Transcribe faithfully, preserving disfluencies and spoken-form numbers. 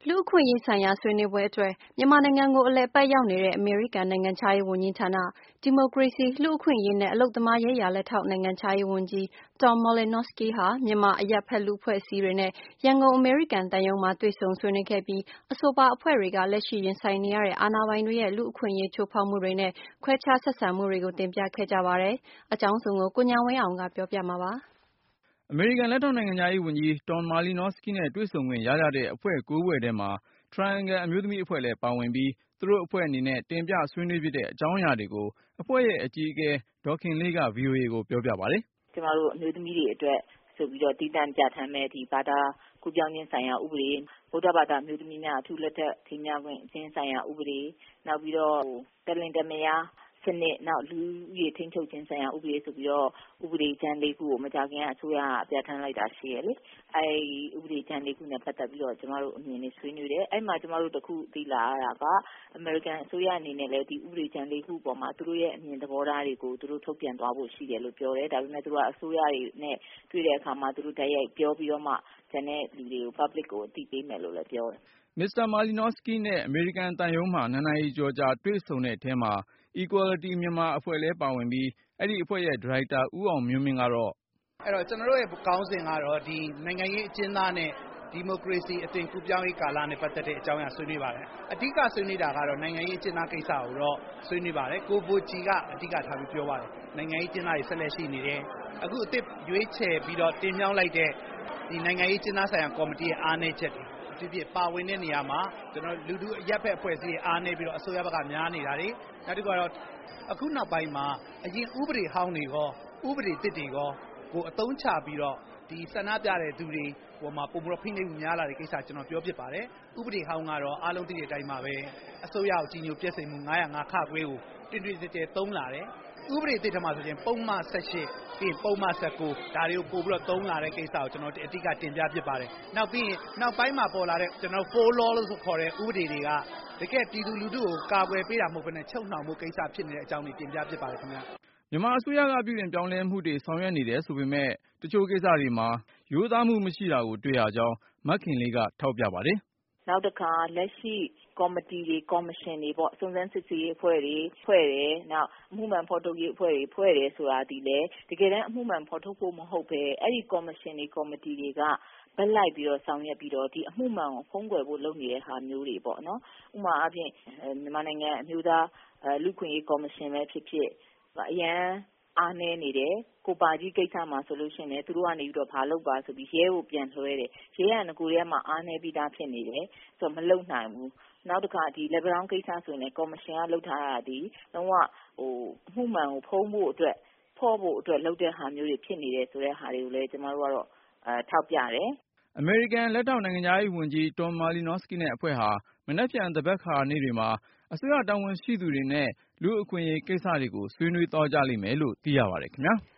လူ့အခွင့်အရေးဆိုင်ရာဆွေးနွေးပွဲအတွက်မြန်မာနိုင်ငံကိုအလည်အပတ်ရောက်နေတဲ့အမေရိကန်နိုင်ငံခြားရေးဝန်ကြီးဌာန၊ဒီမိုကရေစီ၊လူ့အခွင့်အရေးနဲ့အလုပ်သမားရေးရာလက်ထောက်နိုင်ငံခြားရေးဝန်ကြီး Tom Malinowski ဟာမြန်မာအရပ်ဖက်လူ့အဖွဲ့အစည်းတွေနဲ့ရန်ကုန်အမေရိကန်သံရုံးမှာတွေ့ဆုံဆွေးနွေးခဲ့ပြီးအဆိုပါအဖွဲ့တွေကလက်ရှိရင်ဆိုင်နေရတဲ့အာဏာပိုင်တွေရဲ့လူ့အခွင့်အရေးချိုးဖောက်မှုတွေနဲ့ခွဲခြားဆက်ဆံမှုတွေကိုတင်ပြခဲ့ကြပါတယ်။အကြောင်းစုံကိုကိုဉာဏ်ဝင်းအောင်ကပြောပြမှာပါ။အမေရိကန်လက်ထောက်နိုင်ငံခြားရေးဝန်ကြီး Tom Malinowski နဲ့တွေ့ဆုံခွင့်ရကြတဲ့အဖွဲ့ ၉ ဖွဲ့ထဲမှာ Triangle အမျိုးသမီးအဖွဲ့လည်းပါဝင်ပြီး သူတို့အဖွဲ့အနေနဲ့တင်ပြဆွေးနွေးဖြစ်တဲ့အကြောင်းအရာတွေကို အဖွဲ့ရဲ့အကြီးအကဲ ဒေါ်ခင်လေးက ဗွီအိုအေကိုပြောပြပါတယ်။ “ကျမတို့အမျိုးသမီးတွေအတွက်ဆိုပြီးတော့တည်တံ့ပြဌာန်းမယ့်ဒီဘာသာကူးပြောင်းခြင်းဆိုင်ရာဥပဒေ၊ ဗုဒ္ဓဘာသာအမျိုးသမီးများအထူးလက်ထက်ထိမ်းမြားခွင့်ခြင်းဆိုင်ရာဥပဒေ၊ နောက်ပြီးတော့တလင်တမယားစနစ်၊ နောက်လူဦးရေထိန်းချုပ်ခြင်းဆိုင်ရာဥပဒေဆိုပြီးတော့ဥပဒေကြမ်းလေးခုကိုမကြာခင်ကအစိုးရကပြဌာန်းလိုက်တာရှိတယ်လေ။အဲဒီဥပဒေကြမ်းလေးခုနဲ့ပတ်သက်ပြီးတော့ကျမတို့အမြင်တွေဆွေးနွေးတယ်။အဲဒီမှာကျမတို့တခုသိလာရတာကအမေရိကန်အစိုးရအနေနဲ့လည်းဒီဥပဒေကြမ်းလေးခုပေါ်မှာသူတို့ရဲ့အမြင်သဘောထားတွေကိုသူတို့ထုတ်ပြန်သွားဖို့ရှိတယ်လို့ပြောတယ်။ဒါပေမဲ့သူတို့ကအစိုးရတွေနဲ့တွေ့တဲ့အခါမှာသူတို့တိုက်ရိုက်ပြောပြီးတော့မှကျန်တဲ့လူတွေကို public ကိုအသိပေးမယ်လို့လည်းပြောတယ်။မစ္စတာ Malinowski နဲ့အမေရိကန်သံရုံးမှာနှစ်နာရီကျော်ကြာတွေ့ဆုံတဲ့အထဲမှာ Equality Myanmar အဖွဲ့လည်းပါဝင်ပြီး အဲဒီအဖွဲ့ရဲ့ဒါရိုက်တာဦးအောင်မျိုးမင်းကတော့အဲ့တော့ကျွန်တော်တို့ရဲ့ခေါင်းစဉ်ကတော့ဒီနိုင်ငံရေးအကျဉ်းသားနဲ့ဒီမိုကရေစီအသွင်ကူးပြောင်းရေးကာလနဲ့ပတ်သက်တဲ့အကြောင်းအရာဆွေးနွေးပါတယ်။အဓိကဆွေးနွေးတာကတော့နိုင်ငံရေးအကျဉ်းသားကိစ္စကိုတော့ဆွေးနွေးပါတယ်။ကိုဘိုဂျီကအဓိကထားပြီးပြောပါတယ်။နိုင်ငံရေးအကျဉ်းသားတွေဆက်လက်ရှိနေတယ်။အခုအသစ်ရွေးချယ်ပြီးတော့တင်မြှောက်လိုက်တဲ့ဒီနိုင်ငံရေးအကျဉ်းသားဆိုင်ရာကော်မတီရဲ့အားနည်းချက်တွေဖြစ်ဖြစ်ပါဝင်တဲ့နေရာမှာကျွန်တော်လူထုအရပ်ဖက်အဖွဲ့အစည်းတွေအားနည်းပြီးတော့အစိုးရဘက်ကများနေတာတွေနောက်တစ်ခုကတော့အခုနောက်ပိုင်းမှာအရင်ဥပဒေဟောင်းတွေရောဥပဒေသစ်တွေရောကိုအသုံးချပြီးတော့ဒီဆန္ဒပြတဲ့သူတွေဟိုမှာပုံပြီးတော့ဖိနှိပ်မှုများလာတဲ့ကိစ္စကျွန်တော်ပြောဖြစ်ပါတယ်။ဥပဒေဟောင်းကတော့အားလုံးသိတဲ့အတိုင်းပါပဲအစိုးရကိုကြီးညိုပြည့်စုံမှု၅၀၅ခခွဲကိုတင်တင်ကြဲကြဲသုံးလာတယ်။ဥပဒေသစ်ထမှာဆိုရင်ပုံမှန်၁၈ပြီးပုံမှန်၁၉ဒါတွေကိုပို့ပြီးတော့သုံးလာတဲ့ကိစ္စကိုကျွန်တော်အဓိကတင်ပြဖြစ်ပါတယ်။နောက်ပြီးရင်နောက်ပိုင်းမှာပေါ်လာတဲ့ကျွန်တော် four law လို့ခေါ်တဲ့ဥပဒေတွေကတကယ်ပြည်သူလူထုကိုကာကွယ်ပေးတာမဟုတ်ဘဲနဲ့ချုပ်နှောင်မှုကိစ္စဖြစ်နေတဲ့အကြောင်းတွေတင်ပြဖြစ်ပါတယ်ခင်ဗျာ။မြန်မာအစိုးရကပြုပြင်ပြောင်းလဲမှုတွေဆောင်ရွက်နေတယ်ဆိုပေမဲ့တချို့ကိစ္စတွေမှာရိုးသားမှုမရှိတာကိုတွေ့ရကြောင်းမခင်လေးကထောက်ပြပါတယ်။နောက်တစ်ခါလက်ရှိကော်မတီတွေကော်မရှင်တွေပေါ့စုံစမ်းစစ်ဆေးရေးအဖွဲ့တွေဖွဲ့တယ်နောက်အမှုမှန်ဖော်ထုတ်ရေးအဖွဲ့တွေဖွဲ့တယ်ဆိုတာဒီလေတကယ်တမ်းအမှုမှန်ဖော်ထုတ်ဖို့မဟုတ်ပဲအဲ့ဒီကော်မရှင်တွေကော်မတီတွေကဘက်လိုက်ပြီးတော့ဆောင်ရွက်ပြီးတော့ဒီအမှုမှန်ကိုဖုံးကွယ်ဖို့လုပ်နေတဲ့ဟာမျိုးတွေပေါ့နော်ဥပမာအပြင်မြန်မာနိုင်ငံအမျိုးသားလူ့ခွင့်ရေးကော်မရှင်ပဲဖြစ်ဖြစ်အရန်အားနည်းနေတယ်ကိုပါကြီးကိစ္စမှာဆိုလို့ရှိရင်သူတို့ကနေပြီးတော့ဘာလုပ်ပါဆိုပြီးရဲကိုပြန်လွှဲတယ်ရဲကငကိုရဲမှာအားနည်းပြီးသားဖြစ်နေတယ်ဆိုတော့မလုပ်နိုင်ဘူးနောက်တစ်ခါဒီ level down ကိစ္စဆိုရင်ကော်မရှင်ကလုပ်ထားတာဒီလုံးဝဟိုအမှုမှန်ကိုဖုံးဖို့အတွက်ဖော့ဖို့အတွက်လုပ်တဲ့ဟာမျိုးတွေဖြစ်နေတယ်ဆိုတဲ့ဟာတွေကိုလည်းကျမတို့ကတော့အဲထောက်ပြတယ်အမေရိကန်လက်ထောက်နိုင်ငံခြားရေးဝန်ကြီး Tom Malinowski နဲ့အဖွဲ့ဟာမနက်ဖြန်သဘက်ခါနေ့တွေမှာအစိုးရတာဝန်ရှိသူတွေနဲ့လူ့အခွင့်အရေးကိစ္စတွေကိုဆွေးနွေးသွားကြလိမ့်မယ်လို့သိရပါတယ်ခင်ဗျာ။